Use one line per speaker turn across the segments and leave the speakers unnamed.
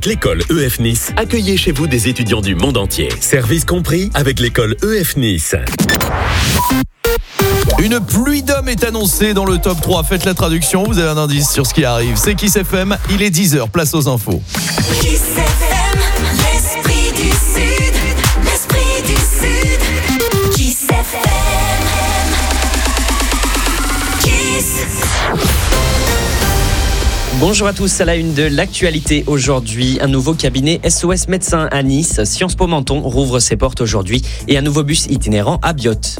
l'école EF Nice, accueillez chez vous des étudiants du monde entier. Service compris avec l'école EF Nice.
Une pluie d'hommes est annoncée dans le top 3. Faites la traduction, vous avez un indice sur ce qui arrive. C'est Kiss FM, il est 10h, place aux infos.
Kiss FM, l'esprit du Sud, l'esprit du Sud. Kiss FM, Kiss.
Bonjour à tous, à la une de l'actualité aujourd'hui, un nouveau cabinet SOS Médecins à Nice, Sciences Po Menton rouvre ses portes aujourd'hui et un nouveau bus itinérant à Biot.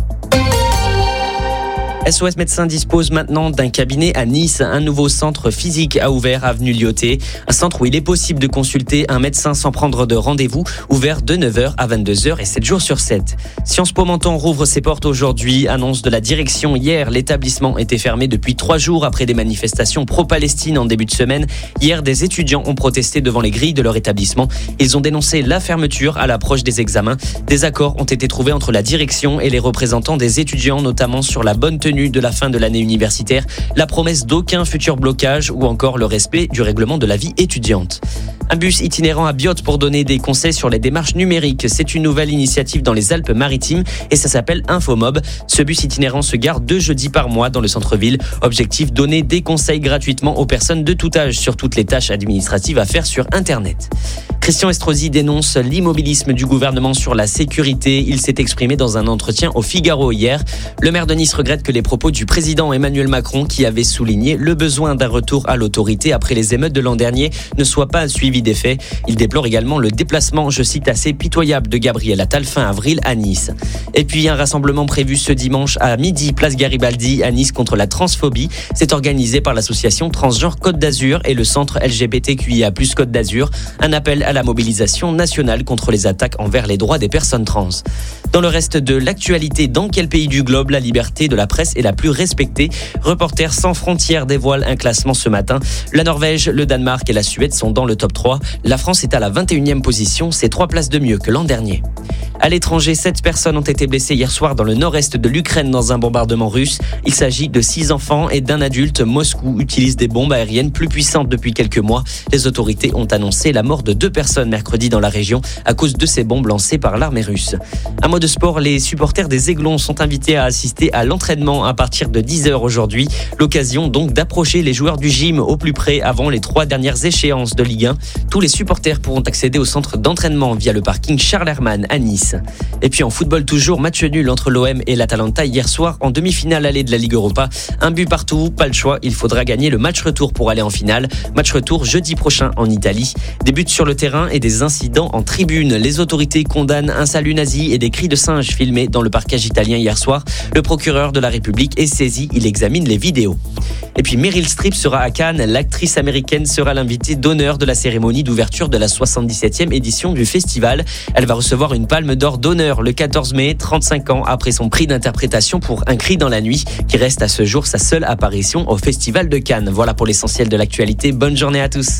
SOS Médecins dispose maintenant d'un cabinet à Nice. Un nouveau centre physique a ouvert avenue Lyoté. Un centre où il est possible de consulter un médecin sans prendre de rendez-vous, ouvert de 9h à 22h et 7 jours sur 7. Sciences Po Menton rouvre ses portes aujourd'hui, annonce de la direction hier. L'établissement était fermé depuis 3 jours après des manifestations pro-Palestine en début de semaine. Hier, des étudiants ont protesté devant les grilles de leur établissement. Ils ont dénoncé la fermeture à l'approche des examens. Des accords ont été trouvés entre la direction et les représentants des étudiants, notamment sur la bonne tenue de la fin de l'année universitaire, la promesse d'aucun futur blocage ou encore le respect du règlement de la vie étudiante. Un bus itinérant à Biot pour donner des conseils sur les démarches numériques. C'est une nouvelle initiative dans les Alpes-Maritimes et ça s'appelle Infomob. Ce bus itinérant se gare 2 jeudis par mois dans le centre-ville. Objectif, donner des conseils gratuitement aux personnes de tout âge sur toutes les tâches administratives à faire sur Internet. Christian Estrosi dénonce l'immobilisme du gouvernement sur la sécurité. Il s'est exprimé dans un entretien au Figaro hier. Le maire de Nice regrette que les propos du président Emmanuel Macron, qui avait souligné le besoin d'un retour à l'autorité après les émeutes de l'an dernier, ne soient pas suivis des faits. Il déplore également le déplacement, je cite, assez pitoyable de Gabriel Attal fin avril à Nice. Et puis un rassemblement prévu ce dimanche à midi, place Garibaldi à Nice contre la transphobie. C'est organisé par l'association Transgenre Côte d'Azur et le centre LGBTQIA+ Côte d'Azur. Un appel à la mobilisation nationale contre les attaques envers les droits des personnes trans. Dans le reste de l'actualité, dans quel pays du globe la liberté de la presse est la plus respectée? Reporters sans frontières dévoile un classement ce matin. La Norvège, le Danemark et la Suède sont dans le top 3. La France est à la 21e position, c'est 3 places de mieux que l'an dernier. À l'étranger, 7 personnes ont été blessées hier soir dans le nord-est de l'Ukraine dans un bombardement russe. Il s'agit de 6 enfants et d'un adulte. Moscou utilise des bombes aériennes plus puissantes depuis quelques mois. Les autorités ont annoncé la mort de 2 personnes mercredi dans la région à cause de ces bombes lancées par l'armée russe. Un mot de sport, les supporters des Aiglons sont invités à assister à l'entraînement à partir de 10h aujourd'hui. L'occasion donc d'approcher les joueurs du gym au plus près avant les 3 dernières échéances de Ligue 1. Tous les supporters pourront accéder au centre d'entraînement via le parking Charles Hermann à Nice. Et puis en football toujours, match nul entre l'OM et l'Atalanta hier soir en demi-finale allée de la Ligue Europa. Un but partout, pas le choix, il faudra gagner le match retour pour aller en finale. Match retour jeudi prochain en Italie. Des buts sur le terrain et des incidents en tribune. Les autorités condamnent un salut nazi et des cris de singe filmés dans le parquage italien hier soir. Le procureur de la République est saisi, il examine les vidéos. Et puis Meryl Streep sera à Cannes. L'actrice américaine sera l'invitée d'honneur de la cérémonie d'ouverture de la 77e édition du festival. Elle va recevoir une palme d'or d'honneur le 14 mai, 35 ans après son prix d'interprétation pour Un cri dans la nuit, qui reste à ce jour sa seule apparition au Festival de Cannes. Voilà pour l'essentiel de l'actualité. Bonne journée à tous.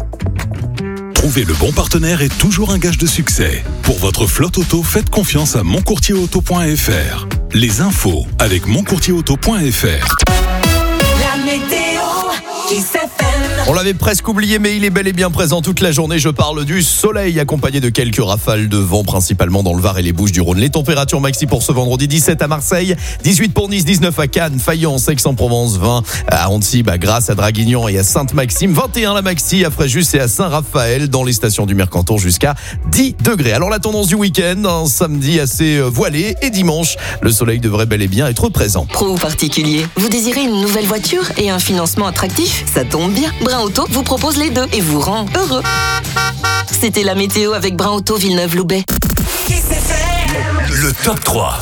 Trouver le bon partenaire est toujours un gage de succès. Pour votre flotte auto, faites confiance à moncourtierauto.fr. Les infos avec moncourtierauto.fr.
La météo, Kiss FM.
On l'avait presque oublié, mais il est bel et bien présent toute la journée. Je parle du soleil, accompagné de quelques rafales de vent, principalement dans le Var et les Bouches-du-Rhône. Les températures maxi pour ce vendredi, 17 à Marseille, 18 pour Nice, 19 à Cannes, Fayence, Aix-en-Provence, 20 à Antibes, à Grasse, à Draguignan et à Sainte-Maxime, 21 la maxi à Fréjus et à Saint-Raphaël, dans les stations du Mercantour, jusqu'à 10 degrés. Alors la tendance du week-end, un samedi assez voilé, et dimanche, le soleil devrait bel et bien être présent.
Pro ou particulier, vous désirez une nouvelle voiture et un financement attractif? Ça tombe bien, Brun Auto vous propose les deux et vous rend heureux. C'était la météo avec Brun Auto Villeneuve-Loubet.
Le top 3.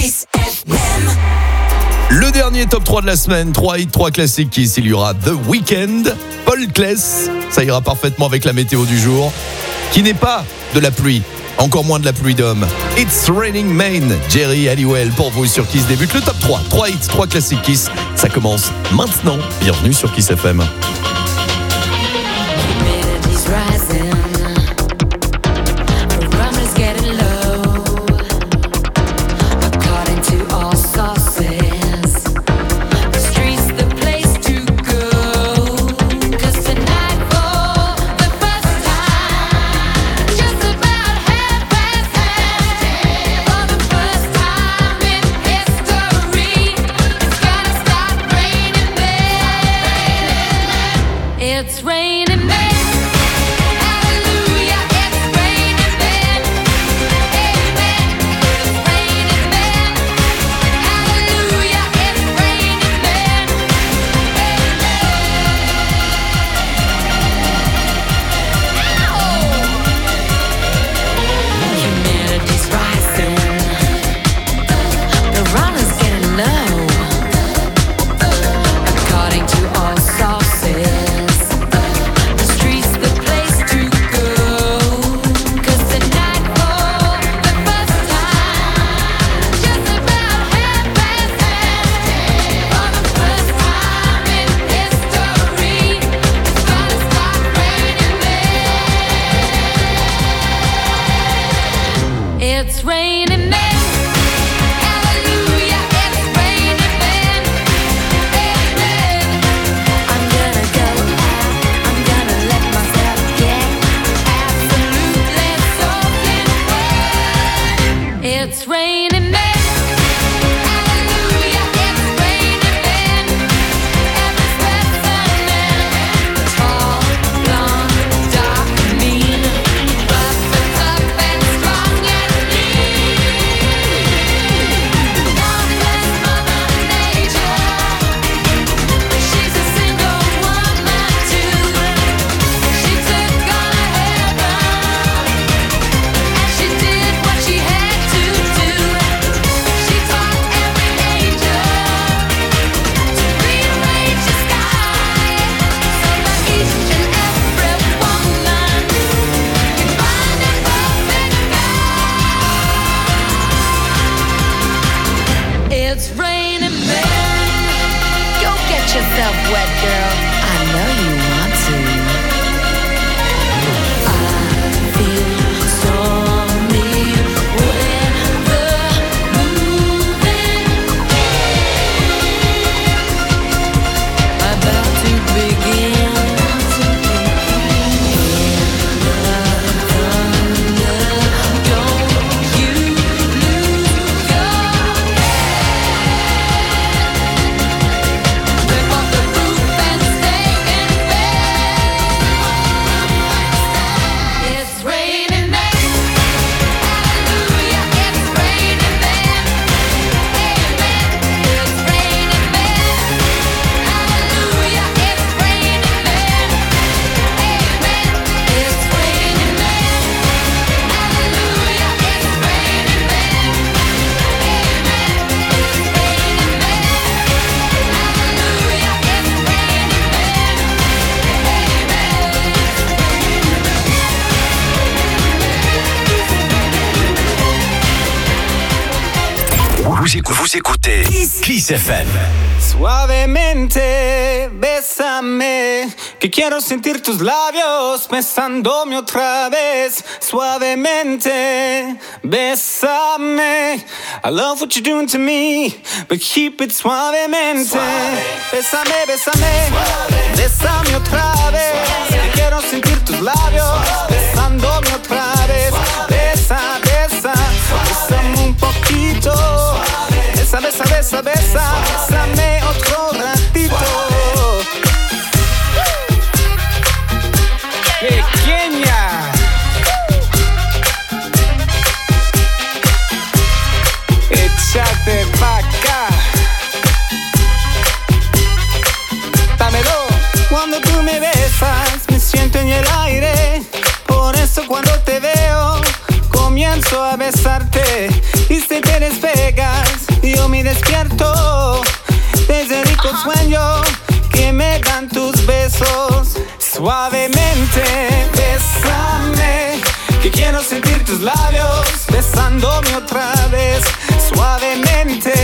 Le dernier top 3 de la semaine, 3 hits, 3 classiques Kiss. Il y aura The Weeknd, Paul Claes, ça ira parfaitement avec la météo du jour, qui n'est pas de la pluie, encore moins de la pluie d'homme. It's Raining Main, Jerry Halliwell pour vous sur Kiss débute le top 3. 3 hits, 3 classiques Kiss, ça commence maintenant. Bienvenue sur Kiss FM.
It's raining men. Hallelujah, it's raining men. Amen. I'm gonna go out. I'm gonna let myself get absolutely soaking wet. It's raining men. Hallelujah, it's raining men. Every sweat's a man. Tall, blonde, dark, mean, but the tough and strong as me. Marvelous Mother Nature. She's a single woman too. She took on a heaven, and she did what she had to do. She taught every angel to rearrange the sky, so that each and every woman can find a perfect guy. It's raining men. Go get yourself wet, girl. I know you want to. I feel stormy weather moving, about to begin. Don't you lose your rip off the roof and stay in bed. It's raining men. Hallelujah, it's raining men. Amen. It's raining men. Hallelujah, it's raining men. Amen. It's raining men. Hallelujah, it's raining men. Amen. It's raining men. Hallelujah, it's
Vous écoutez Kiss FM.
Suavemente, bésame, que quiero sentir tus labios besándome otra vez. Suavemente, bésame, I love what you're doing to me, but keep it suavemente. Bésame, bésame, bésame otra vez, que quiero sentir tus labios besándome otra vez. Besa, besa, bésame un poquito. Besa, besa, besa, besa, bésame otro ratito. Pequeña. Échate pa' acá. Dámelo. Cuando tú me besas, me siento en el aire. Por eso cuando te veo, comienzo a besarte. Y si te despegas, yo me despierto de ese rico sueño que me dan tus besos. Suavemente, bésame, que quiero sentir tus labios besándome otra vez. Suavemente,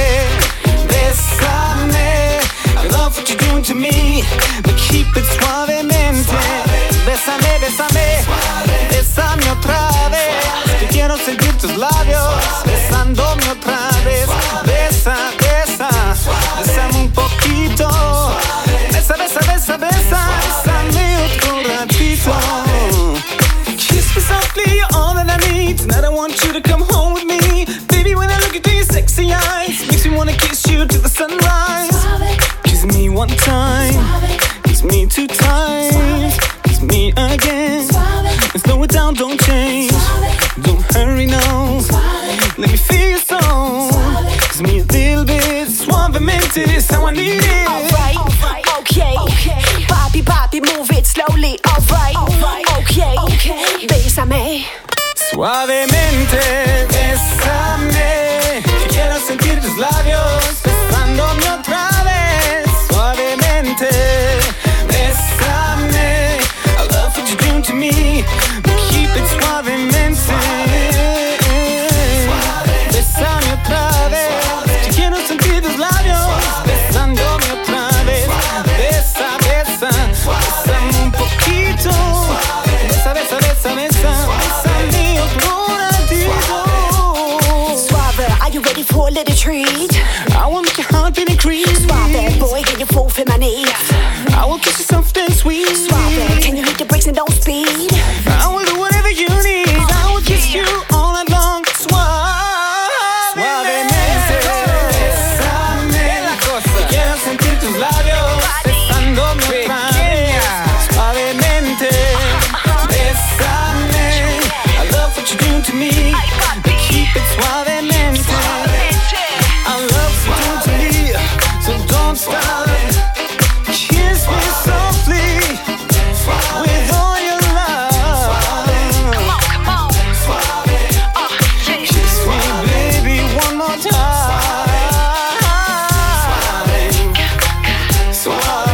bésame, I love what you're doing to me, but keep it suavemente. Bésame, bésame, bésame otra vez, que quiero sentir tus labios besándome otra vez. Besa, besa, bésame un poquito. Besa, besa, besa, besa, bésame otro ratito. Kiss me softly, you're all that I need. Tonight I want you to come home with me. Baby, when I look into your sexy eyes, makes me wanna kiss you to the sunrise. Kiss me one time, kiss me two times, kiss me again. And slow it down, don't change, don't hurry now. Let me feel your soul, kiss me a little bit. Suavemente is how I need it.
Alright, okay. Papi, papi, move it slowly. Alright, okay. Bésame.
Suavemente, bésame, que quiero sentir tus labios besándome otra vez. Suavemente, bésame, I love what you're doing to me, but keep it suavemente. Bésame otra vez, que quiero sentir tus labios besándome otra vez. Besa, besa, bésame un poquito. Besa, besa, besa, besa, bésame otro ratito.
a little treat.
I will make your heart beat increase.
Suave, boy, get your foot in my knee.
I will kiss you soft and sweet.
Suave, can you hit the brakes and don't speed?
I will do whatever you need. I will kiss you all night long. Suavemente, bésame la cosa. Quiero sentir tus labios besándome otra vez. Suavemente, bésame. I love what you do to me. But keep it suavemente. I love what you do to me. So don't stop. Kiss me softly with all your love.
Come on.
Kiss me, baby, one more time. Suave,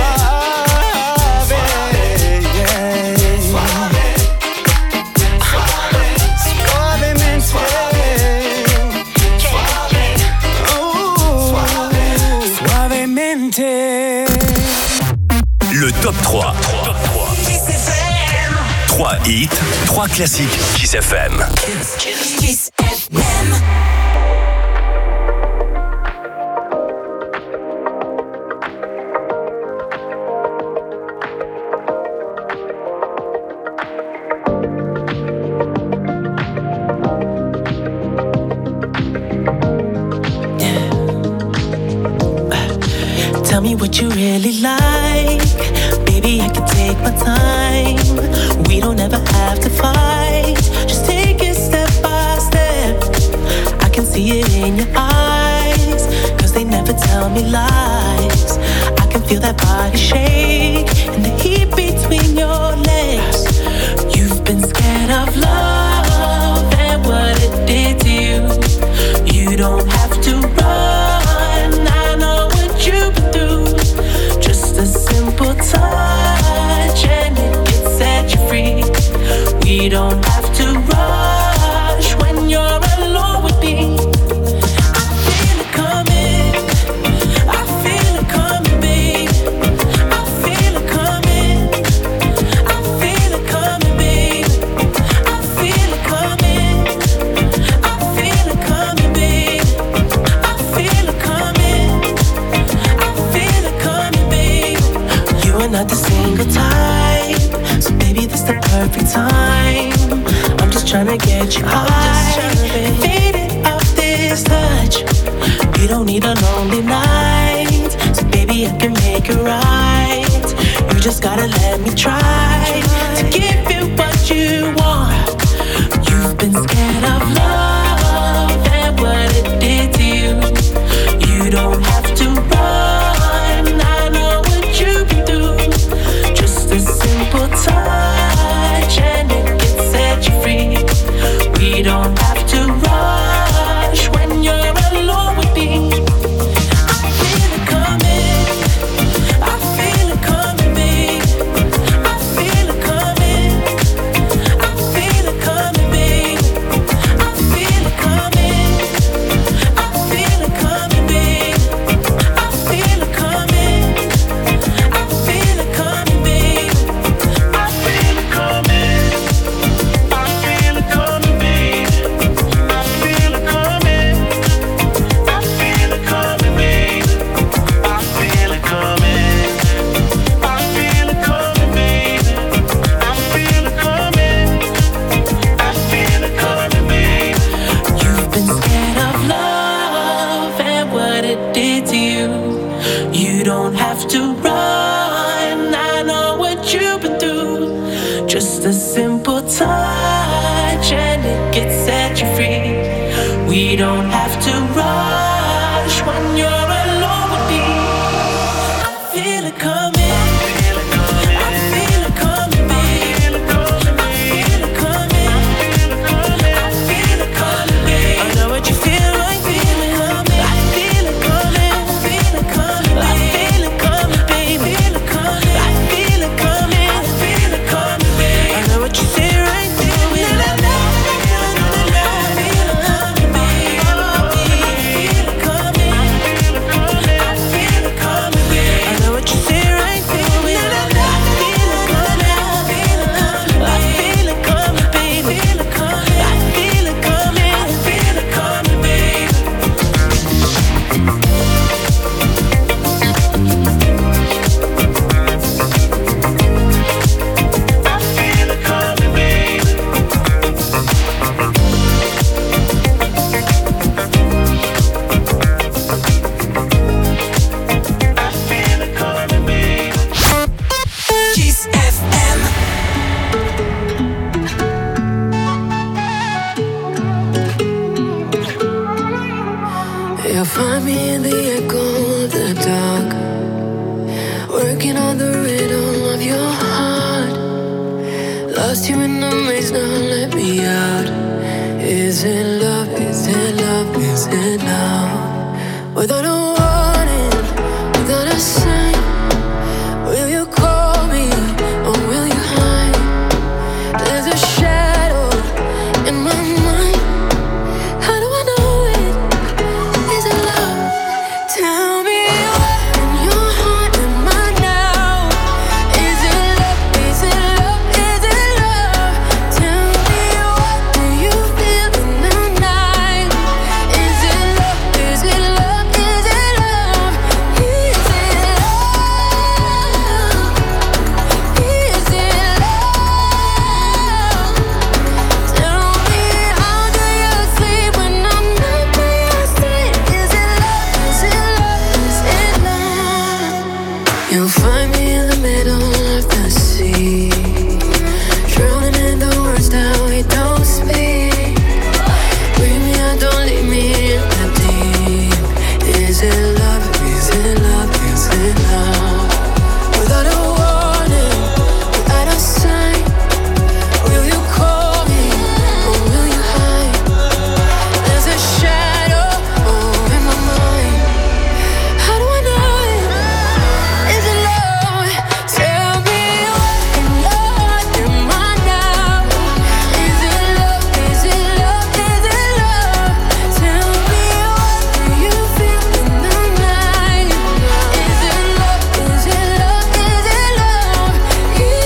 suavemente.
Le top 3. 3 hits, 3 classiques Kiss FM.
Kiss FM.
Tell me what you really like. Baby, I can take my time. We don't ever have to fight. Just take it step by step. I can see it in your eyes, 'cause they never tell me lies. I can feel that body shake and the heat between your legs. You've been scared of love and what it did to you. You don't have to run. I know what you've been through. Just a simple touch and it can set you free. We don't have to rush when you're alone with me. I feel it coming. I feel it coming, babe. I feel it coming. I feel it coming, babe. I feel it coming. I feel it coming, babe. I feel it coming. I feel it coming, babe. You are not the single type, so baby, this the perfect time. I'm just tryna get you high, faded off this touch. We don't need a lonely night, so baby, I can make it right. You just gotta let me try to give you what you want. You've been scared of love and what it did to you. You don't have to run. I know what you've been through. Just a simple touch and it can set you free. We don't have to rush when you're alone with me. I feel it coming. I feel it coming, babe. I feel it coming. I feel it coming, babe. I feel it coming. I feel it coming, babe. I feel it coming. I feel it coming, babe. I feel it coming. I feel it coming, babe. I feel it coming. I feel it coming, babe. I feel it coming. I feel it coming, babe. I feel it coming. I feel it coming, babe. You've been scared of love and what it did to you. You don't have to run. I know what you've been through. Just a simple touch and it can set you free. We don't have to rush when you're alone with me. I feel it coming. I feel it coming, babe. I feel it coming. I feel it coming, babe. I know what you feel like. Feel it coming. I feel it coming. I feel it coming. I feel it coming, babe. Feel it coming. I feel it coming. I feel it coming, babe. I know what you feel right. Feel it. I feel it coming, babe.
You'll find me in the echo of the dark, working on the rhythm of your heart. Lost you in the maze, now let me out. Is it love, is it love, is it love? Without a warning, without a sign, will you call me or will you hide? There's a shadow in my mind. How do I know it? Is it love? Tell me what in your heart am I now? Is it love? Is it love? Is it love? Tell me what do you feel in the night? Is it love? Is it love? Is it love? Is it love? Is it love? Tell me how do you sleep when I'm not by your side? Is it love? Is it love? Is it love? You'll find me in the middle of the sea, drowning in the words that we don't speak. Bring me out, don't leave me in the deep. Is it love? Is it love? Is it love? Without a warning, without a sign, will you call me or will you hide? There's a shadow over my mind. How do I know it? Is it love? Tell me what in your heart am I now? Is it love? Is it love? Is it love? Tell me what do you feel in the night? Is it love? Is it love? Is it love? Is it love? Is it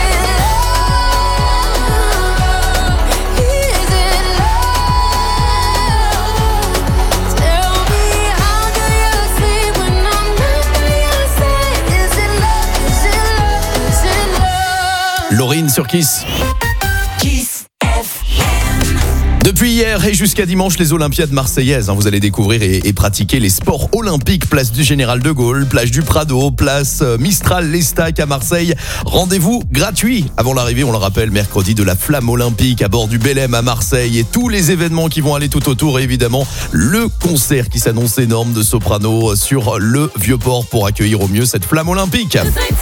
love? Tell me how do you sleep when I'm not by your side? Is it love? Is it love? Is it love?
Laurine sur Kiss.
Kiss FM.
Depuis hier et jusqu'à dimanche, les Olympiades marseillaises. Vous allez découvrir et pratiquer les sports olympiques. Place du Général de Gaulle, plage du Prado, place Mistral, l'Estac à Marseille. Rendez-vous gratuit avant l'arrivée, on le rappelle, mercredi de la flamme olympique à bord du Belém à Marseille. Et tous les événements qui vont aller tout autour. Et évidemment, le concert qui s'annonce énorme de soprano sur le Vieux-Port pour accueillir au mieux cette flamme olympique.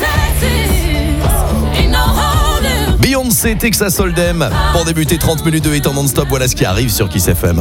Beyoncé, Texas Hold'em. Pour débuter 30 minutes de hit en non-stop, voilà ce qui arrive sur Kiss FM.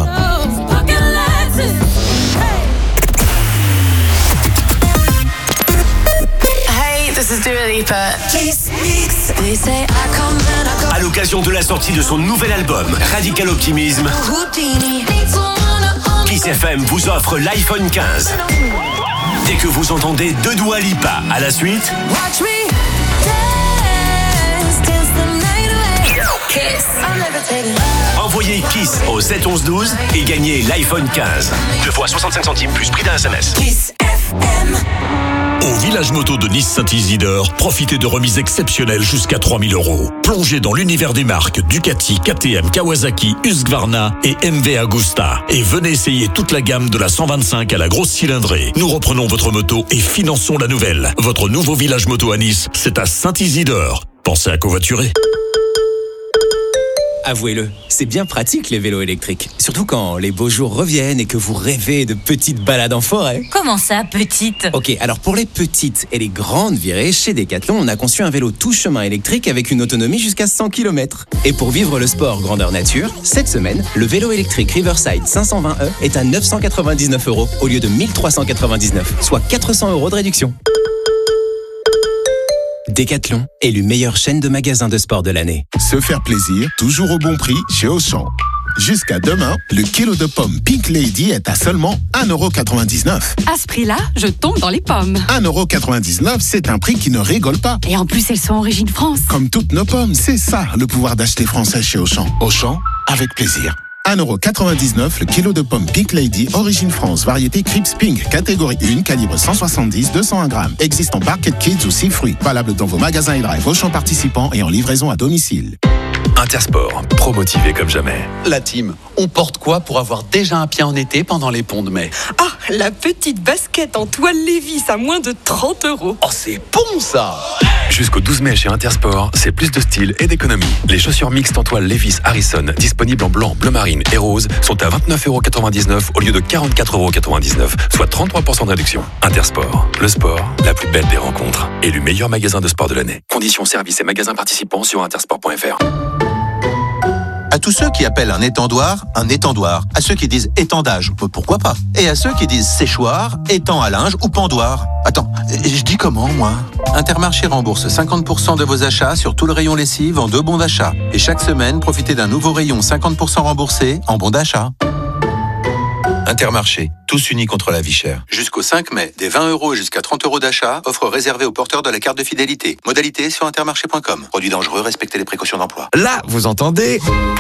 Hey, this is Dua Lipa.
Kiss Mix.
They say I come and I go.
À l'occasion de la sortie de son nouvel album, Radical Optimism,
Houdini.
Kiss FM vous offre l'iPhone 15. Dès que vous entendez deux Dua Lipa à la suite,
Watch me dance, dance the night away. Kiss. I'm levitating.
envoyez Kiss au 7 11 12 et gagnez l'iPhone 15. 2 fois 65 centimes plus prix d'un SMS.
Kiss FM.
Au village moto de Nice-Saint-Isidore, profitez de remises exceptionnelles jusqu'à 3 000 €. Plongez dans l'univers des marques Ducati, KTM, Kawasaki, Husqvarna et MV Agusta. Et venez essayer toute la gamme de la 125 à la grosse cylindrée. Nous reprenons votre moto et finançons la nouvelle. Votre nouveau village moto à Nice, c'est à Saint-Isidore. Pensez à covoiturer.
Avouez-le, c'est bien pratique les vélos électriques. Surtout quand les beaux jours reviennent et que vous rêvez de petites balades en forêt.
Comment ça, petite?
Ok, alors pour les petites et les grandes virées, chez Decathlon, on a conçu un vélo tout chemin électrique avec une autonomie jusqu'à 100 km. Et pour vivre le sport grandeur nature, cette semaine, le vélo électrique Riverside 520e est à 999 € au lieu de 1399, soit 400 € de réduction. Decathlon, élu meilleure chaîne de magasins de sport de l'année.
Se faire plaisir, toujours au bon prix chez Auchan. Jusqu'à demain, le kilo de pommes Pink Lady est à seulement 1,99 €.
À ce prix-là, je tombe dans les pommes.
1,99 €, c'est un prix qui ne rigole pas.
Et en plus, elles sont origine France.
Comme toutes nos pommes, c'est ça le pouvoir d'acheter français chez Auchan. Auchan, avec plaisir. 1,99 € le kilo de pommes Pink Lady, origine France, variété Crips Pink, catégorie 1, calibre 170-201 grammes. Existe en Barquette Kids ou 6 fruits. Valable dans vos magasins et drive Auchan participants et en livraison à domicile.
Intersport, pro-motivé comme jamais.
La team, on porte quoi pour avoir déjà un pied en été pendant les ponts de mai?
Ah, la petite basket en toile Lévis à moins de 30 €.
Oh, c'est bon ça!
Jusqu'au 12 mai chez Intersport, c'est plus de style et d'économie. Les chaussures mixtes en toile Levi's Harrison, disponibles en blanc, bleu marine et rose, sont à 29,99€ au lieu de 44,99€, soit 33% de réduction. Intersport, le sport, la plus belle des rencontres. Élu meilleur magasin de sport de l'année. Conditions, services et magasins participants sur intersport.fr.
À tous ceux qui appellent un étendoir, à ceux qui disent étendage, pourquoi pas? Et à ceux qui disent séchoir, étang à linge ou pendoir. Attends, je dis comment, moi? Intermarché rembourse 50% de vos achats sur tout le rayon lessive en 2 bons d'achat. Et chaque semaine, profitez d'un nouveau rayon 50% remboursé en bons d'achat. Intermarché, tous unis contre la vie chère. Jusqu'au 5 mai, des 20€ jusqu'à 30€ d'achat, offre réservée aux porteurs de la carte de fidélité. Modalité sur intermarché.com. Produit dangereux, respectez les précautions d'emploi.
Là, vous entendez?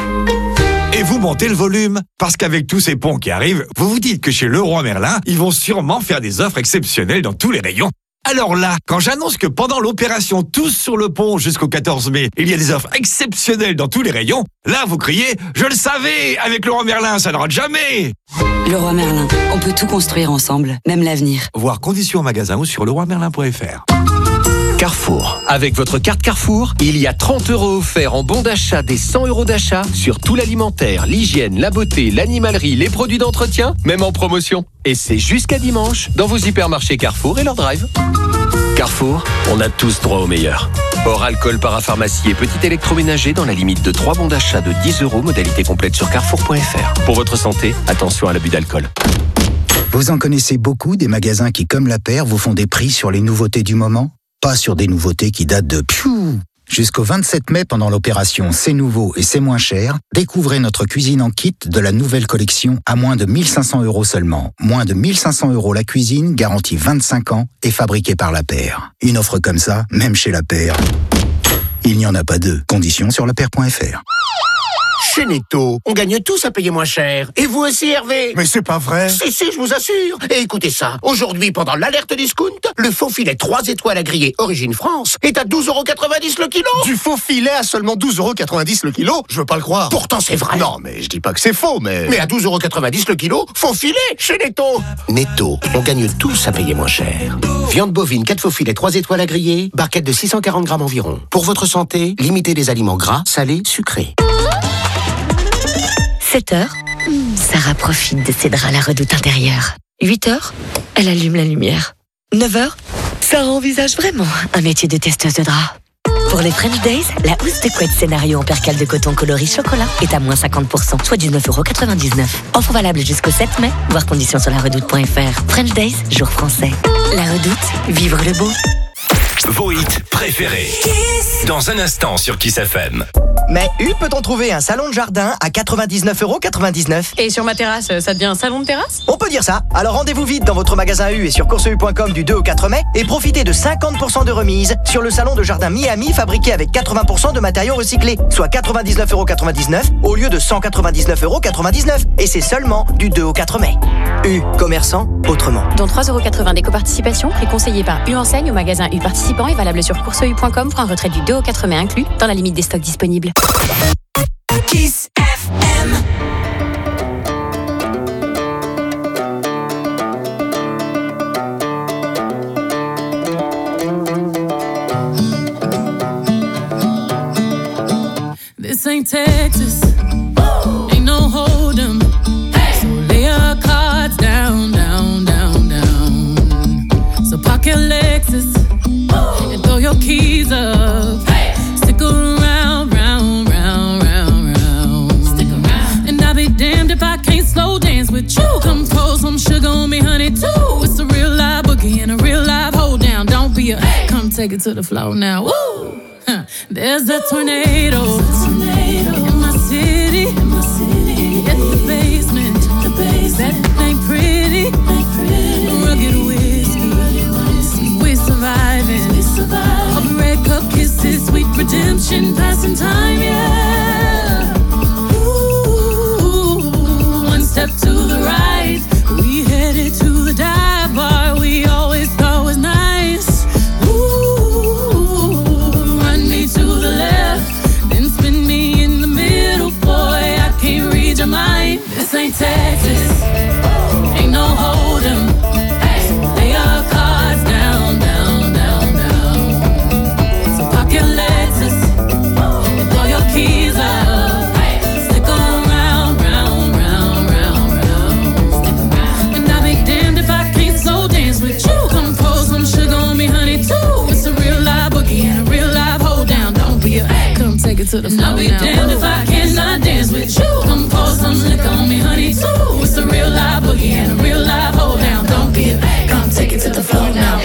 Et vous montez le volume. Parce qu'avec tous ces ponts qui arrivent, vous vous dites que chez Leroy Merlin, ils vont sûrement faire des offres exceptionnelles dans tous les rayons. Alors là, quand j'annonce que pendant l'opération Tous sur le pont jusqu'au 14 mai, il y a des offres exceptionnelles dans tous les rayons, là vous criez « Je le savais, avec Leroy Merlin, ça ne rate jamais !»
Leroy Merlin, on peut tout construire ensemble, même l'avenir.
Voir conditions en magasin ou sur leroymerlin.fr.
Carrefour. Avec votre carte Carrefour, il y a 30€ offerts en bon d'achat des 100€ d'achat sur tout l'alimentaire, l'hygiène, la beauté, l'animalerie, les produits d'entretien, même en promotion. Et c'est jusqu'à dimanche dans vos hypermarchés Carrefour et leur drive. Carrefour, on a tous droit au meilleur. Hors alcool, parapharmacie et petit électroménager dans la limite de 3 bons d'achat de 10€, modalité complète sur carrefour.fr. Pour votre santé, attention à l'abus d'alcool.
Vous en connaissez beaucoup des magasins qui, comme La Paire, vous font des prix sur les nouveautés du moment? Pas sur des nouveautés qui datent de piou. Jusqu'au 27 mai, pendant l'opération C'est nouveau et c'est moins cher, découvrez notre cuisine en kit de la nouvelle collection à moins de 1500€ seulement. Moins de 1500€ la cuisine, garantie 25 ans et fabriquée par La Paire. Une offre comme ça, même chez La Paire, il n'y en a pas deux. Conditions sur lapaire.fr.
Chez Netto, on gagne tous à payer moins cher. Et vous aussi, Hervé?
Mais c'est pas vrai.
Si, je vous assure. Et écoutez ça. Aujourd'hui, pendant l'alerte discount, le faux filet 3 étoiles à griller Origine France est à 12,90€ le kilo.
Du faux filet à seulement 12,90€ le kilo? Je veux pas le croire.
Pourtant, c'est vrai.
Non, mais je dis pas que c'est faux, mais...
Mais à 12,90€ le kilo, faux filet chez Netto. Netto, on gagne tous à payer moins cher. Viande bovine, 4 faux filets 3 étoiles à griller, barquette de 640 grammes environ. Pour votre santé, limitez les aliments gras, salés, sucrés.
7h, Sarah profite de ses draps à la Redoute intérieure. 8h, elle allume la lumière. 9h, Sarah envisage vraiment un métier de testeuse de draps. Pour les French Days, la housse de couette scénario en percale de coton coloris chocolat est à moins 50%, soit 19,99€. Offre valable jusqu'au 7 mai, voir conditions sur laredoute.fr. French Days, jour français. La Redoute, vivre le beau.
Vos hits préférés. Dans un instant sur Kiss FM.
Mais peut-on trouver un salon de jardin à 99,99€?
Et sur ma terrasse, ça devient un salon de terrasse?
On peut dire ça. Alors rendez-vous vite dans votre magasin U et sur courseu.com du 2 au 4 mai et profitez de 50% de remise sur le salon de jardin Miami fabriqué avec 80% de matériaux recyclés, soit 99,99€ au lieu de 199,99€. Et c'est seulement du 2 au 4 mai. U, commerçant autrement.
Dont 3,80€ d'éco-participation, prix conseillé par U enseigne au magasin U participant et valable sur courseu.com pour un retrait du 2 au 4 mai inclus dans la limite des stocks disponibles.
Kiss FM.
This ain't Texas. Ain't no hold'em. So lay your cards down, down, down, down. So park your Lexus and throw your keys up. Stick around, round, round, round, round. Stick around. And I'll be damned if I can't slow dance with you. Come pour some sugar on me, honey, too. It's a real live boogie and a real live hold down. Don't be a come take it to the floor now. Woo! There's a tornado in my city, at the basement. That ain't pretty, rugged whiskey. We're surviving. Of red cup kisses, sweet redemption, passing time, yeah. Ooh, one step to the right, we headed to the dive bar we always thought was nice. To the left, then spin me in the middle, boy. to the floor. I'll be damned if I cannot dance with you. Come pour some liquor on me, honey, too. It's a real live boogie and a real live hold down. Don't be a come take it to the floor now.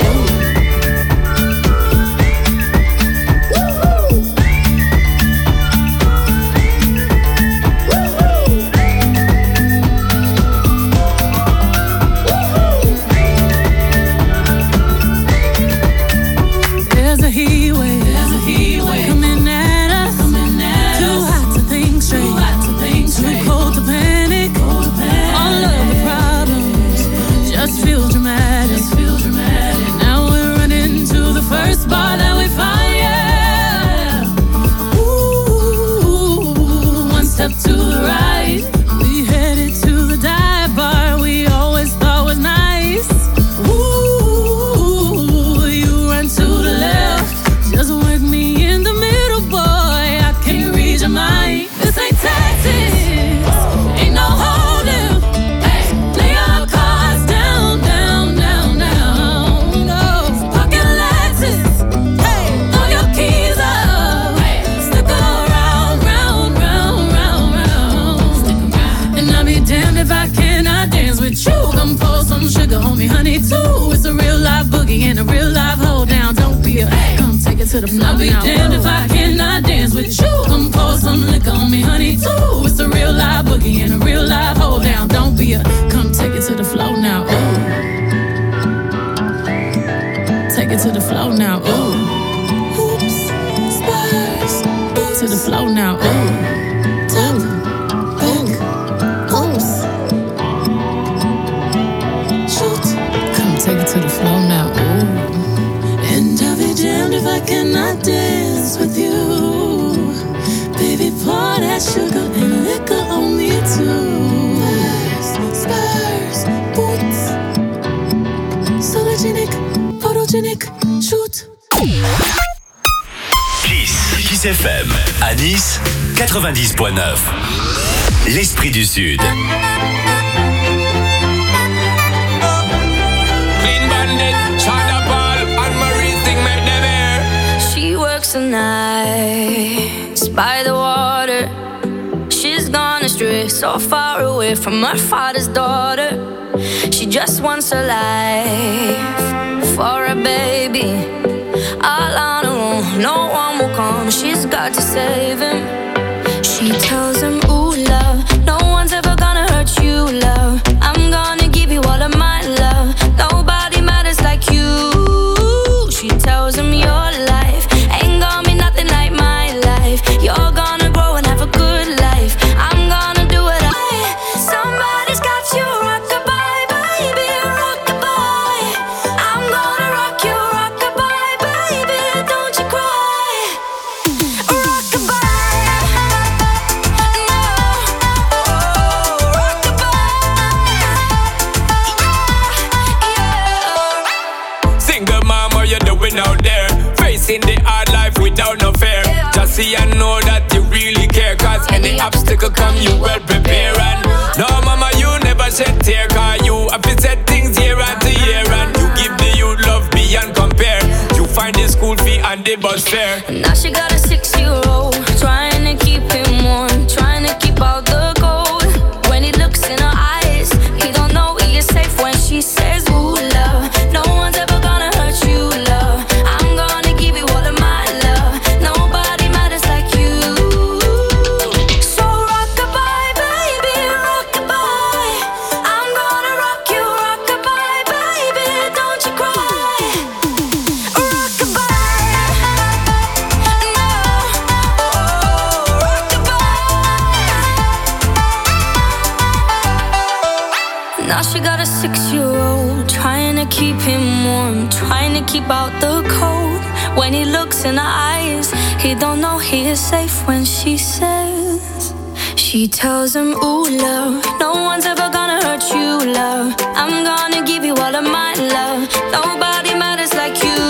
To the floor. I'll be damned if I cannot dance with you. Come pour some liquor on me, honey, too. It's a real live boogie and a real live hold down. Don't be a come take it to the floor now. Ooh. Take it to the floor now. Ooh. Oops, spurs. To the floor now. Ooh. Top, back, oops. Shoot. Come take it to the floor now. Ooh. And I'll be damned if I cannot dance with you. Baby, pour that sugar and liquor on me too. Spurs, boots. Sologenic, photogenic, shoot.
Kiss FM, à Nice, 90.9. L'Esprit du Sud.
The nights by the water, she's gone astray, so far away from her father's daughter. She just wants a life for a baby, all on her own. No one will come, she's got to save him. She tells him, ooh, love, no one's ever gonna hurt you, love. I'm gonna give you all of my love. Nobody matters like you. She tells him, your life ain't gonna be nothing like my life. You're gonna grow and have a good life. I'm gonna do it. Somebody's got you, rock-a-bye, baby, rock-a-bye. I'm gonna rock you, rock-a-bye, baby, don't you cry. Rock-a-bye, no, rock-a-bye,
Single mom, what you doing out there? Facing the hard life without no fear. Just see and know that you really care. Cause any obstacle come, you well prepare. And no mama, you never shed tear. Cause you have to set things year after year. And you give the youth love beyond compare. You find the school fee and the bus fare.
Now she got a 6-year-old, trying to keep him warm, trying to keep out the cold. When he looks in her eyes, he don't know he is safe when she says, ooh, love, no one's ever gonna hurt you, love. I'm gonna give you all of my love. Nobody matters like you. So rock-a-bye, baby, rock-a-bye. I'm gonna rock you, rock-a-bye, baby, don't you cry. Rock-a-bye, no, rock-a-bye. Now she got a 6-year-old, trying to keep him warm, trying to keep out the cold. When he looks in her eyes, he don't know he is safe when she says, she tells him, ooh, love, no one's ever gonna hurt you, love. I'm gonna give you all of my love. Nobody matters like you.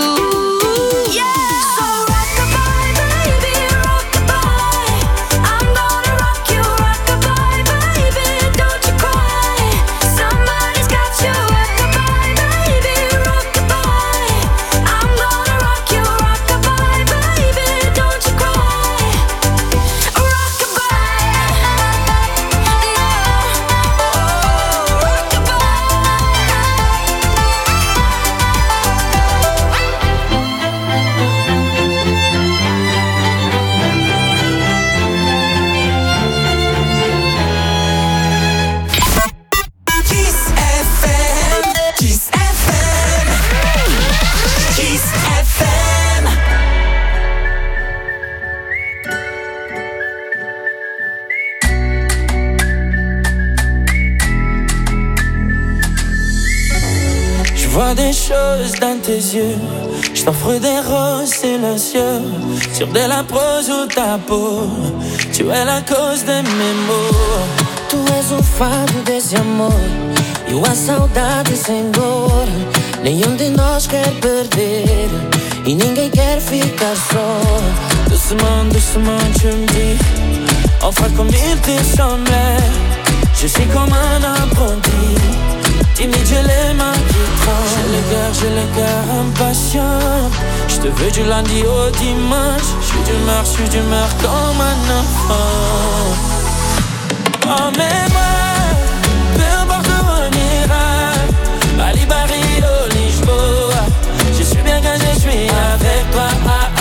vois des choses dans tes yeux. Je t'offre des roses silencieux sur de la prose ou ta peau. Tu es la cause de mes maux.
Tu és o fado desse amor e a saudade sem dor. Nenhum de nós quer perder e ninguém quer ficar só.
Doucement, doucement tu me dis enfin comme il te semblait. Je suis comme un apprenti, timide, j'ai les mains qui tremblent. J'ai le cœur impatient. Je te veux du lundi au dimanche. Je suis d'humeur comme un enfant. Emmène-moi, peu importe où on ira, Bali, Paris, Lisboa. Je suis bien quand je suis avec toi.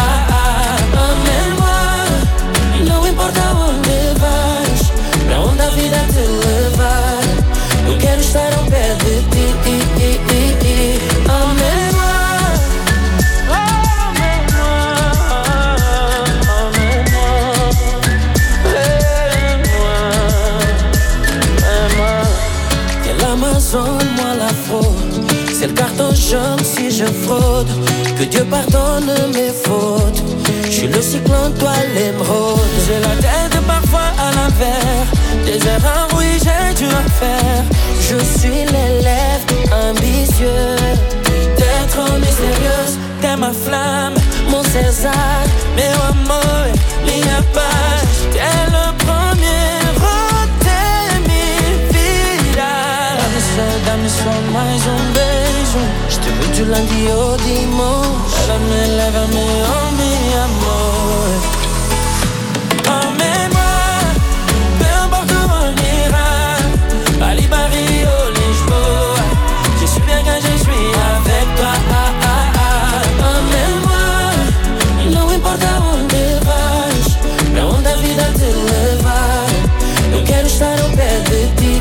Emmène-moi, não importa onde vais, pra onde a vida te levar. Eu quero estar ao pé de ti. Emmène-moi, moi la fraude, c'est le carton jaune si je fraude. Que Dieu pardonne mes fautes. Je suis le cyclone, toi l'émeraude. J'ai la tête parfois à l'envers, des erreurs, oui j'ai dû en faire. Je suis l'élève ambitieux, t'es trop mystérieuse, t'es ma flamme, mon César, meu amor, minha paz. T'es le premier. Dá-me só mais beijo. Je te veux du lundi au dimanche. Lève-me, oh mi amor. Emmène-moi, peu importe où on ira, Bali, Paris, Lisboa. Je suis bien quand je suis avec toi. Emmène-moi, não importa onde vais, pra onde a vida te levar. Eu quero estar ao pé de ti.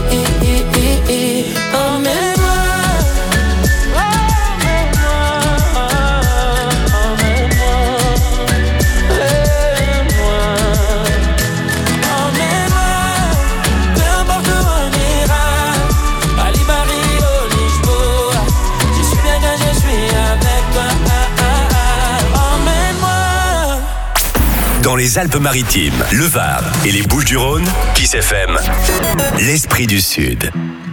Dans les Alpes-Maritimes, le Var et les Bouches-du-Rhône, Kiss FM, l'esprit du Sud.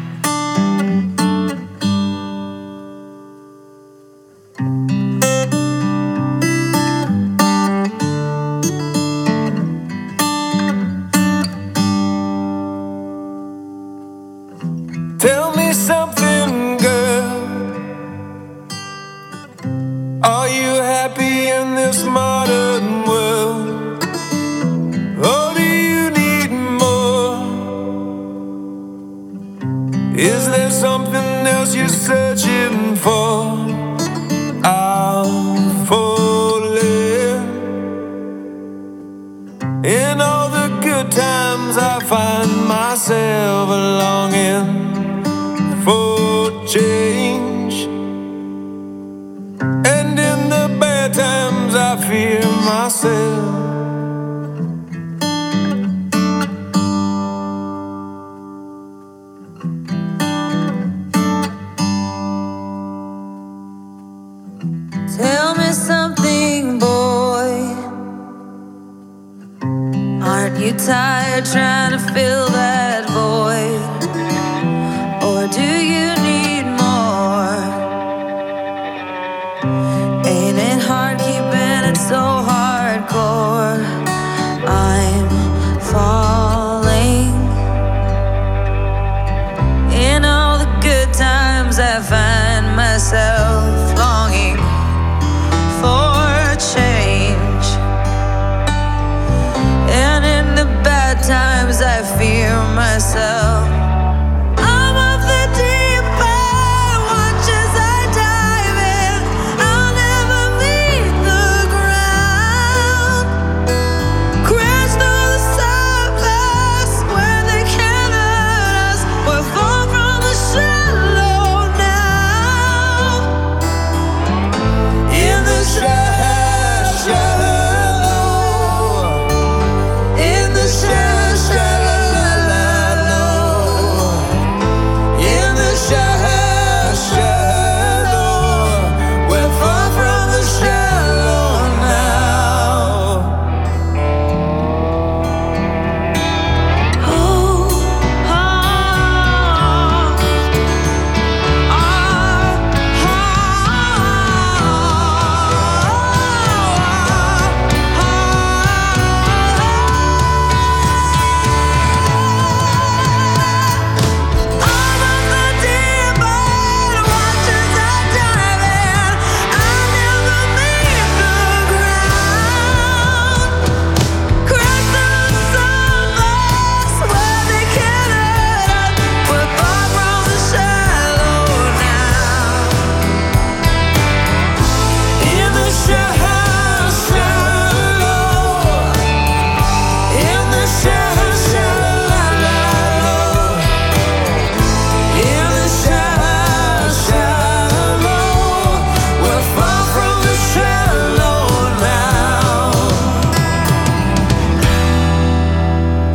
Tell me something, girl. Are you happy in this modern world? Is there something else you're searching for? I'm falling. In all the good times I find myself longing for change. And in the bad times I fear myself.
Tell me something, boy. Aren't you tired trying to fill that void? Or do you need more? Ain't it hard keeping it so hardcore? I'm falling. In all the good times I find myself longing for change. And in the bad times I fear myself. I'm of the deep end, watch as I dive in. I'll never meet the ground. Crash through the surface where they can't hurt us. We'll fall from the shallow now. In the shallow, in the shallow.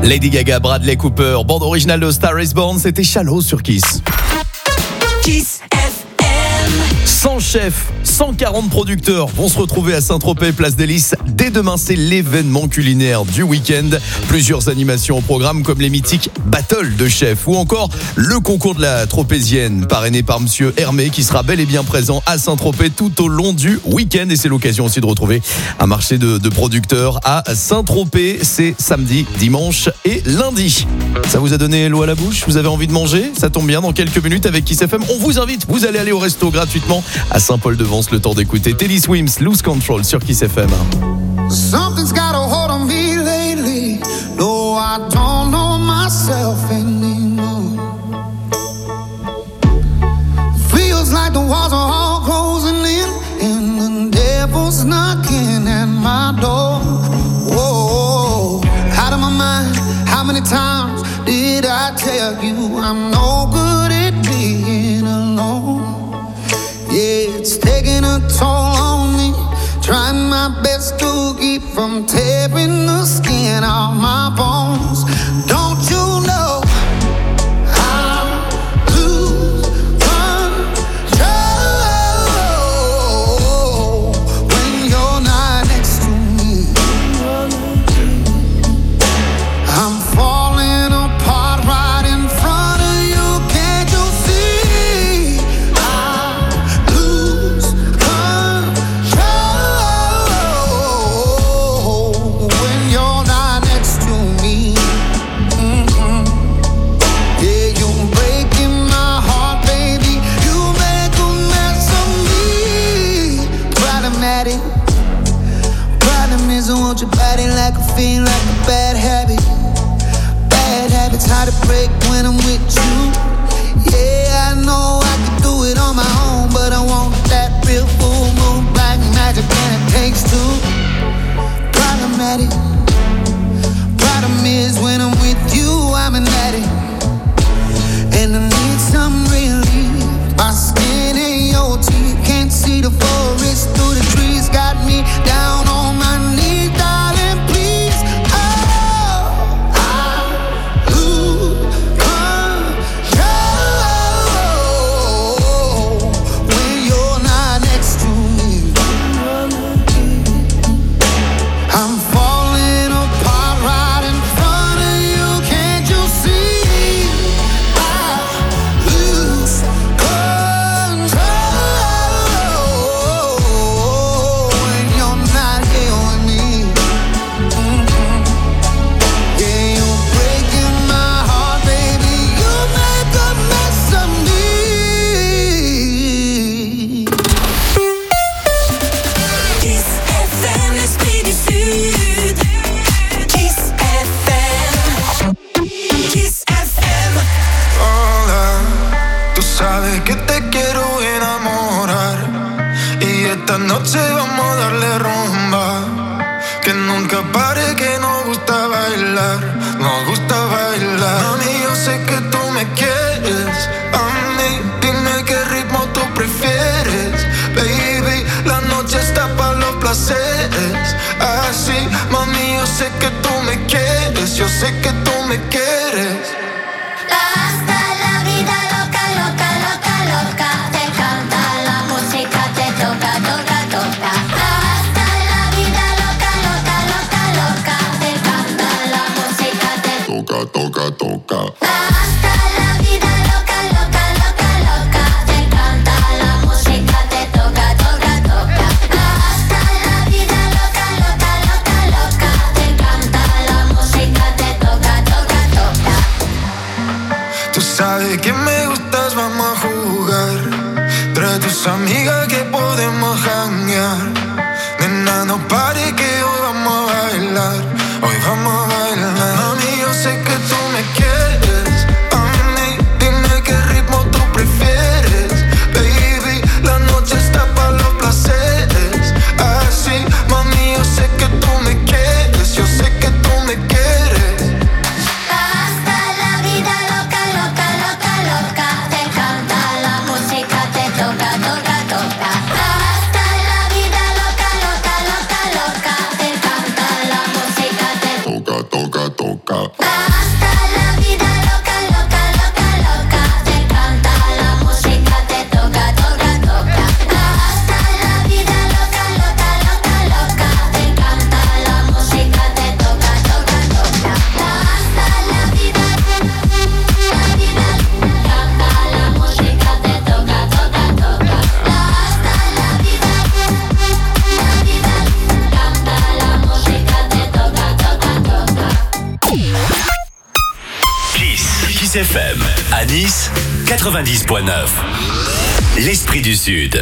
Lady Gaga, Bradley Cooper, bande originale de Star is Born, c'était Shallow sur Kiss.
Kiss FM.
100 chefs, 140 producteurs vont se retrouver à Saint-Tropez, place des Lys. Dès demain, c'est l'événement culinaire du week-end. Plusieurs animations au programme comme les mythiques Battle de chefs ou encore le concours de la tropézienne parrainé par Monsieur Hermé qui sera bel et bien présent à Saint-Tropez tout au long du week-end. Et c'est l'occasion aussi de retrouver un marché de producteurs à Saint-Tropez. C'est samedi, dimanche et lundi. Ça vous a donné l'eau à la bouche? Vous avez envie de manger? Ça tombe bien, dans quelques minutes avec Kiss FM, on vous invite. Vous allez aller au resto gratuitement à Saint-Paul-de-Vence, le temps d'écouter Teddy Swims, Lose Control sur Kiss FM.
Something's got a hold on me lately. No, I don't know myself anymore. Feels like the walls are all closing in and the devil's knocking at my door. Whoa, out of my mind. How many times did I tell you I'm no good at being alone? Yeah, it's taking a toll on me. Trying my best to keep from tearing the skin off my bones. Don't you know I lose control when you're not next to me? I'm falling apart right in front of you. Can't you see? I lose control when you're not next to me. Yeah, you're breaking my heart, baby. You make a mess of me. Problematic. Problem is I want your body like a fiend, like a bad habit. Bad habits hard to break when I'm with you. Yeah, I know I could do it on my own, but I want that real full moon black magic, and it takes two. Problematic. Problem is when I'm with you, I'm an addict, and I need some relief. My skin and your teeth can't see the forest through the trees. Got me down on my knees, darling, please. Oh, I lose control when you're not next to me. I'm falling apart right in front of you. Can't you see? I lose control when you're not here with me. Yeah, you're breaking my heart, baby. You make a mess of me.
Kiss FM, l'esprit du Sud. Kiss FM. Kiss FM.
Hola, tú sabes que te quiero enamorar y esta noche vamos a darle rumba. Que nunca pare, que nos gusta bailar, nos gusta bailar. Mami, yo sé que tú me quieres, a mí dime qué ritmo tú prefieres. Baby, la noche está para los placeres. Así, mami, yo sé que tú me quieres, yo sé que tú me quieres.
Hasta la vida loca, loca, loca, loca. Te canta la música, te toca, toca, toca. Hasta la vida loca, loca, loca, loca. Te canta la música, te
Toca, toca, toca.
hasta la vida loca, loca, loca, loca. Te canta la música, te toca, toca, toca. Hasta la vida loca, loca, loca, loca. Te canta la música, te toca, toca, toca.
Tú sabes que me gustas, vamos a jugar. Trae tus amigas que podemos janguear. Nena, no pare que hoy vamos a bailar. Hoy vamos a bailar. Mami, yo sé que tú me quieres. A mí, dime qué ritmo tú prefieres. Baby, la noche está para los placeres. Así, mami, yo sé que tú me quieres. Yo sé que tú me quieres.
Hasta la vida loca, loca, loca, loca. Te canta la música, te toca, toca, toca. Hasta la vida loca, loca, loca, loca. Te canta la música, te toca,
Kiss FM, à Nice, 90.9. L'Esprit du Sud.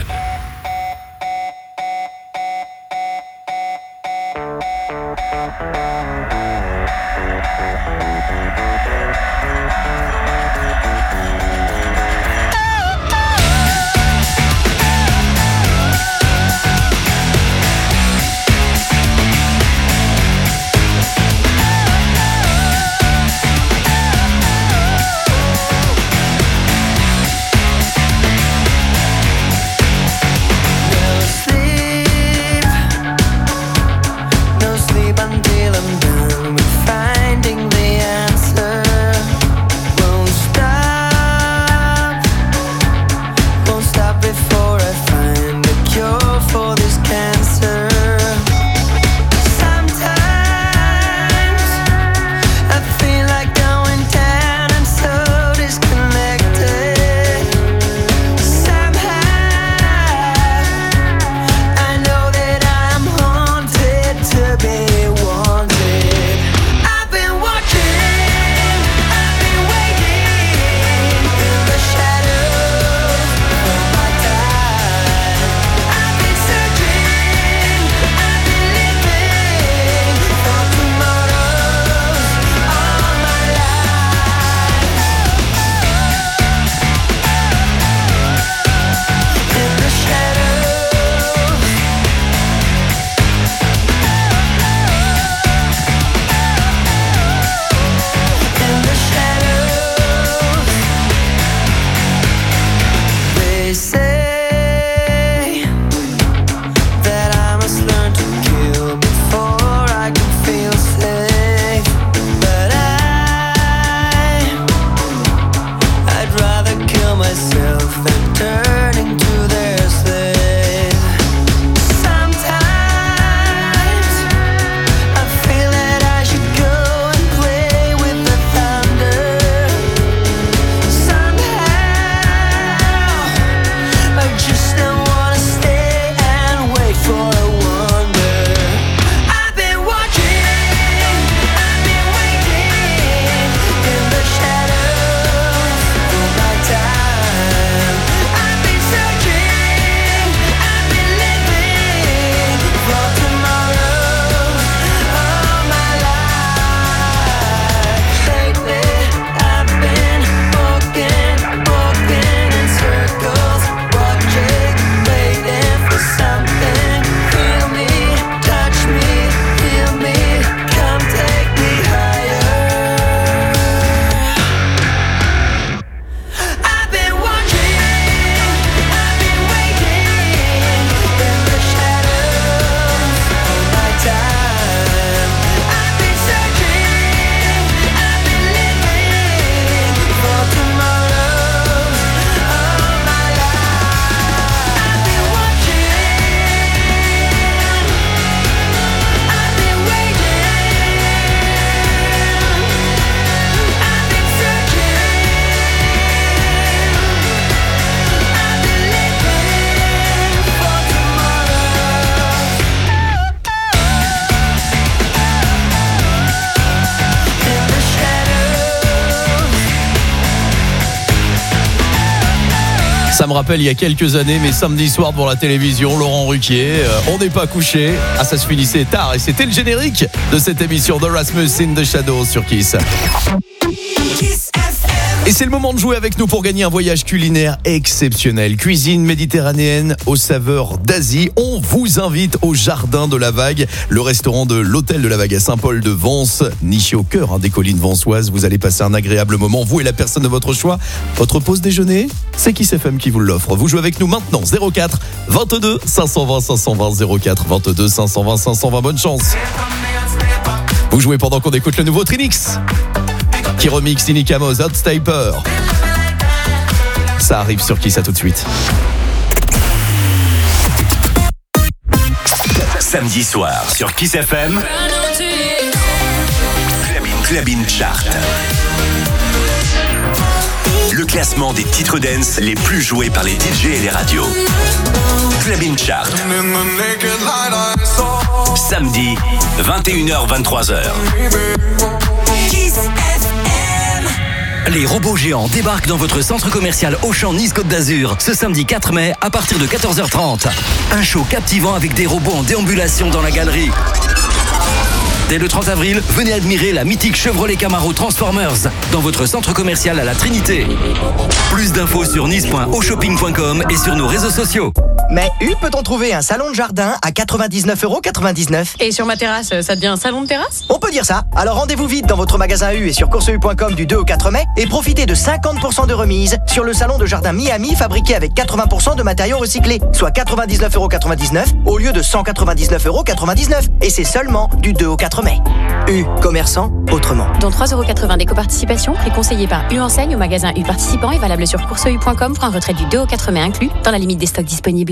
Ça me rappelle il y a quelques années, mes samedis soirs devant la télévision, Laurent Ruquier, on n'est pas couché. Ah, ça se finissait tard et c'était le générique de cette émission de Rasmus in the Shadows sur Kiss. Et c'est le moment de jouer avec nous pour gagner un voyage culinaire exceptionnel. Cuisine méditerranéenne aux saveurs d'Asie. On vous invite au Jardin de la Vague, le restaurant de l'Hôtel de la Vague à Saint-Paul-de-Vence, niché au cœur des collines vansoises. Vous allez passer un agréable moment, vous et la personne de votre choix. Votre pause déjeuner, c'est Kiss FM qui vous l'offre. Vous jouez avec nous maintenant, 04 22 520 520, 04 22 520 520. Bonne chance. Vous jouez pendant qu'on écoute le nouveau Trinix qui remixe Inika Moz, Hot Stepper. Ça arrive sur Kiss, à tout de suite.
Samedi soir sur Kiss FM, Clubbing Chart. Le classement des titres dance les plus joués par les DJ et les radios. Clubbing Chart. Samedi, 21h-23h.
Kiss FM.
Les robots géants débarquent dans votre centre commercial Auchan Nice Côte d'Azur ce samedi 4 mai à partir de 14h30. Un show captivant avec des robots en déambulation dans la galerie. Dès le 30 avril, venez admirer la mythique Chevrolet Camaro Transformers dans votre centre commercial à la Trinité. Plus d'infos sur nice.aushopping.com et sur nos réseaux sociaux.
Mais peut-on trouver un salon de jardin à 99,99 €?
Et sur ma terrasse, ça devient un salon de terrasse?
On peut dire ça. Alors rendez-vous vite dans votre magasin U et sur courseu.com du 2 au 4 mai et profitez de 50% de remise sur le salon de jardin Miami fabriqué avec 80% de matériaux recyclés, soit 99,99 € au lieu de 199,99 €. Et c'est seulement du 2 au 4 mai. U, commerçant autrement.
Dont 3,80 € d'éco-participation, prix conseillé par U Enseigne au magasin U participant et valable sur courseu.com pour un retrait du 2 au 4 mai inclus dans la limite des stocks disponibles.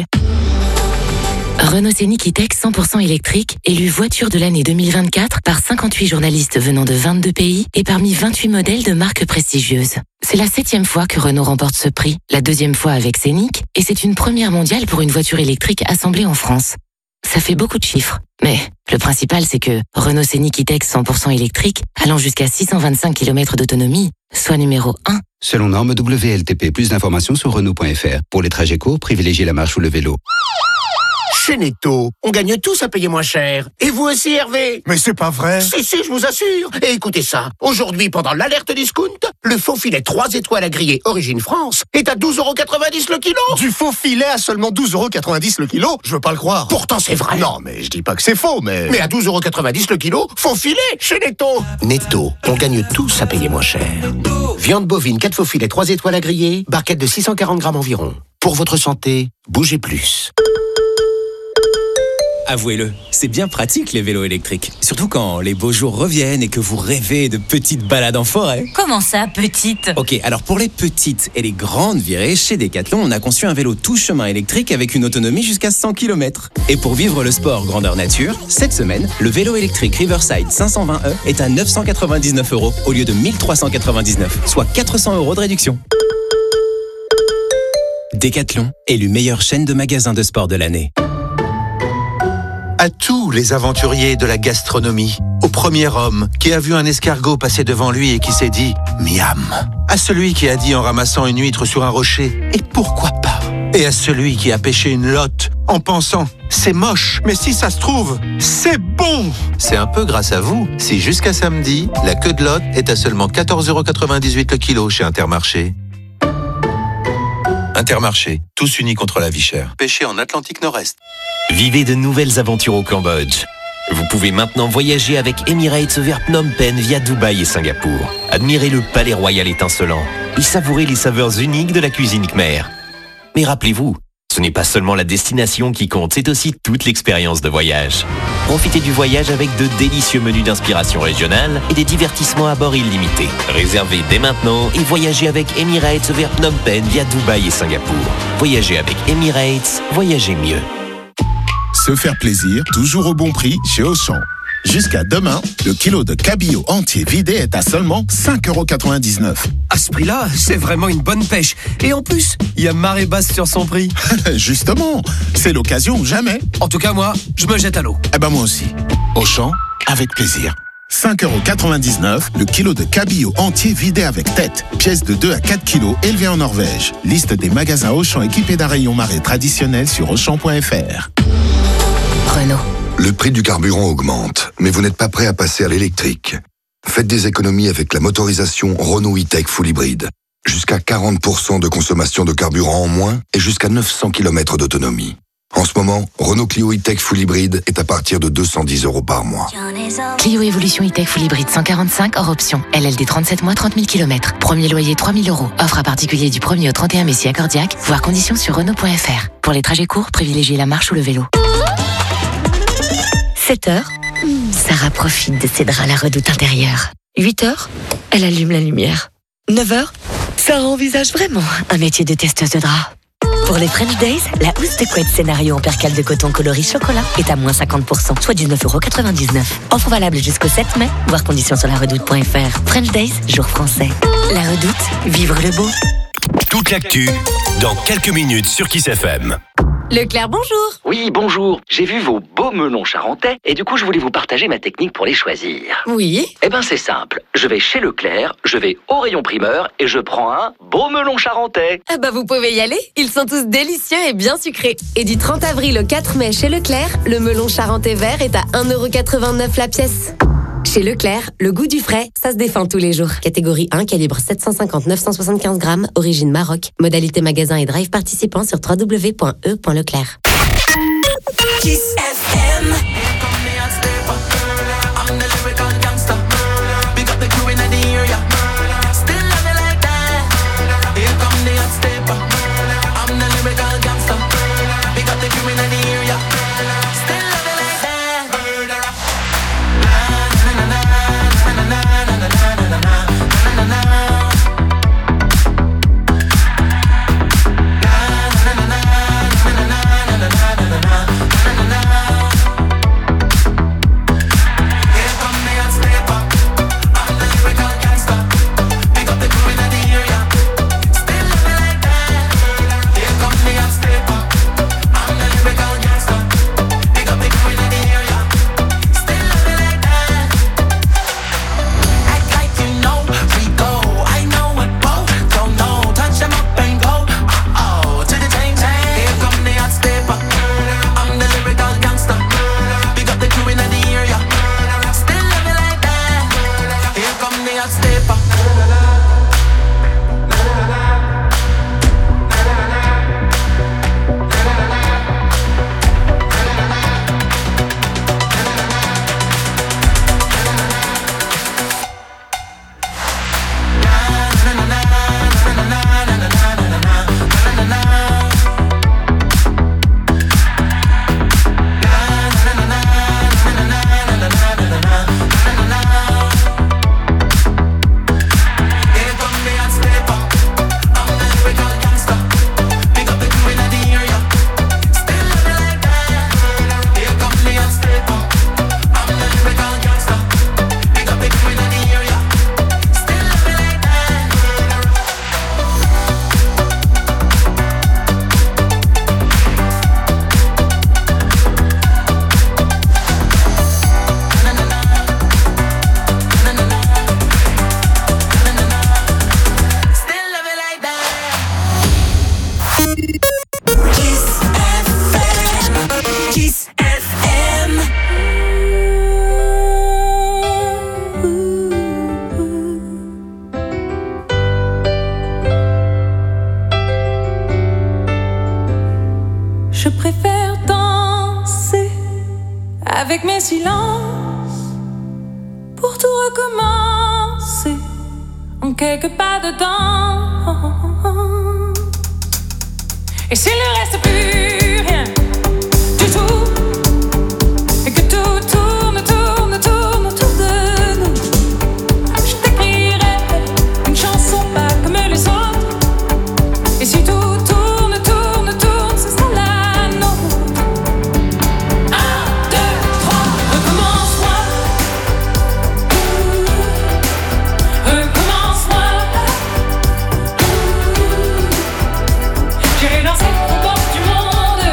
Renault Scénic E-Tech 100% électrique, élu voiture de l'année 2024 par 58 journalistes venant de 22 pays et parmi 28 modèles de marques prestigieuses. C'est la 7e fois que Renault remporte ce prix, la 2e fois avec Scénic, et c'est une première mondiale pour une voiture électrique assemblée en France. Ça fait beaucoup de chiffres, mais le principal c'est que Renault Scénic E-Tech 100% électrique, allant jusqu'à 625 km d'autonomie, soit numéro 1.
Selon norme WLTP, plus d'informations sur Renault.fr. Pour les trajets courts, privilégiez la marche ou le vélo.
Chez Netto, on gagne tous à payer moins cher. Et vous aussi, Hervé?
Mais c'est pas vrai.
Si, je vous assure. Et écoutez ça. Aujourd'hui, pendant l'alerte discount, le faux filet 3 étoiles à griller Origine France est à 12,90 € le kilo.
Du faux filet à seulement 12,90 € le kilo? Je veux pas le croire.
Pourtant, c'est vrai.
Non, mais je dis pas que c'est faux, mais...
Mais à 12,90 € le kilo, faux filet chez Netto. Netto, on gagne tous à payer moins cher. Viande bovine 4 faux filets 3 étoiles à griller, barquette de 640 grammes environ. Pour votre santé, bougez plus.
Avouez-le, c'est bien pratique les vélos électriques. Surtout quand les beaux jours reviennent et que vous rêvez de petites balades en forêt.
Comment ça, petite?
Ok, alors pour les petites et les grandes virées, chez Decathlon, on a conçu un vélo tout chemin électrique avec une autonomie jusqu'à 100 km. Et pour vivre le sport grandeur nature, cette semaine, le vélo électrique Riverside 520e est à 999 € au lieu de 1399, soit 400 € de réduction. Decathlon, élu meilleure chaîne de magasins de sport de l'année.
À tous les aventuriers de la gastronomie, au premier homme qui a vu un escargot passer devant lui et qui s'est dit « miam », à celui qui a dit en ramassant une huître sur un rocher « et pourquoi pas », et à celui qui a pêché une lotte en pensant « c'est moche, mais si ça se trouve, c'est bon ». C'est un peu grâce à vous si jusqu'à samedi, la queue de lotte est à seulement 14,98 € le kilo chez Intermarché. Intermarché, tous unis contre la vie chère. Pêché en Atlantique Nord-Est.
Vivez de nouvelles aventures au Cambodge. Vous pouvez maintenant voyager avec Emirates vers Phnom Penh via Dubaï et Singapour. Admirez le palais royal étincelant et savourez les saveurs uniques de la cuisine khmer. Mais rappelez-vous, ce n'est pas seulement la destination qui compte, c'est aussi toute l'expérience de voyage. Profitez du voyage avec de délicieux menus d'inspiration régionale et des divertissements à bord illimités. Réservez dès maintenant et voyagez avec Emirates vers Phnom Penh via Dubaï et Singapour. Voyagez avec Emirates, voyagez mieux.
Se faire plaisir, toujours au bon prix chez Auchan. Jusqu'à demain, le kilo de cabillaud entier vidé est à seulement 5,99 €.
À ce prix-là, c'est vraiment une bonne pêche. Et en plus, il y a marée basse sur son prix.
Justement, c'est l'occasion ou jamais.
En tout cas, moi, je me jette à l'eau.
Eh ben moi aussi. Auchan, avec plaisir. 5,99 € le kilo de cabillaud entier vidé avec tête. Pièce de 2 à 4 kilos élevée en Norvège. Liste des magasins Auchan équipés d'un rayon marée traditionnel sur Auchan.fr.
Renault.
Le prix du carburant augmente, mais vous n'êtes pas prêt à passer à l'électrique. Faites des économies avec la motorisation Renault E-Tech Full Hybrid. Jusqu'à 40% de consommation de carburant en moins et jusqu'à 900 km d'autonomie. En ce moment, Renault Clio E-Tech Full Hybrid est à partir de 210 € par mois.
Clio Evolution E-Tech Full Hybrid 145 hors option. LLD 37 mois, 30 000 km. Premier loyer 3 000 €. Offre à particulier du 1er au 31 mai si accordiaque. Voir conditions sur Renault.fr. Pour les trajets courts, privilégiez la marche ou le vélo.
7h, Sarah profite de ses draps à la redoute intérieure. 8h, elle allume la lumière. 9h, Sarah envisage vraiment un métier de testeuse de draps. Pour les French Days, la housse de couette scénario en percale de coton coloris chocolat est à moins 50%, soit 19,99 €. Offre valable jusqu'au 7 mai, voir conditions sur laredoute.fr. French Days, jour français. La Redoute, vivre le beau.
Toute l'actu, dans quelques minutes sur Kiss FM.
Leclerc, bonjour.
Oui, bonjour. J'ai vu vos beaux melons charentais et du coup, je voulais vous partager ma technique pour les choisir.
Oui.
Eh ben, c'est simple. Je vais chez Leclerc, je vais au rayon primeur et je prends un beau melon charentais.
Ah bah vous pouvez y aller. Ils sont tous délicieux et bien sucrés. Et du 30 avril au 4 mai chez Leclerc, le melon charentais vert est à 1,89€ la pièce. Chez Leclerc, le goût du frais, ça se défend tous les jours. Catégorie 1, calibre 750-975 grammes, origine Maroc. Modalité magasin et drive participant sur www.e.leclerc.
Kiss FM.
Je préfère danser avec mes silences pour tout recommencer en quelques pas dedans. Et s'il ne reste plus rien du tout, et que tout tourne, tourne, tourne autour de nous, je t'écrirai une chanson pas comme les autres. Et si tout tourne, tourne, tourne, ce sera la nôtre. 1, 2, 3, recommence-moi. Recommence-moi. J'irai danser au bord du monde.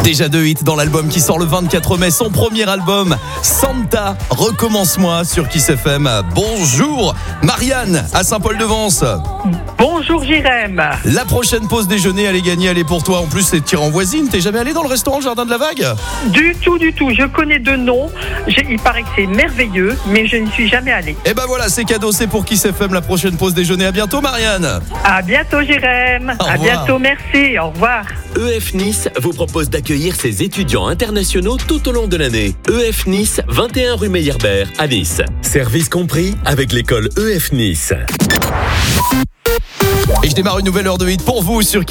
Déjà 2 hits dans l'album qui sort le 24 mai, son premier album, Santa, Recommence-moi sur Kiss FM. Bonjour Marianne à Saint-Paul-de-Vence.
Bonjour Jérém.
La prochaine pause déjeuner, elle est gagnée, elle est pour toi. En plus, c'est tiré en voisine. T'es jamais allé dans le restaurant le Jardin de la Vague ?
Du tout. Je connais deux noms. Il paraît que c'est merveilleux, mais je n'y suis jamais allé.
Et ben voilà, c'est cadeau, c'est pour Kiss FM la prochaine pause déjeuner. À bientôt Marianne.
À bientôt Jérém. À bientôt, merci. Au revoir.
EF Nice vous propose d'accueillir ses étudiants internationaux tout au long de l'année. EF Nice, 21 rue Meyerbeer à Nice. Service compris avec l'école EF Nice.
Et je démarre une nouvelle heure de hit pour vous sur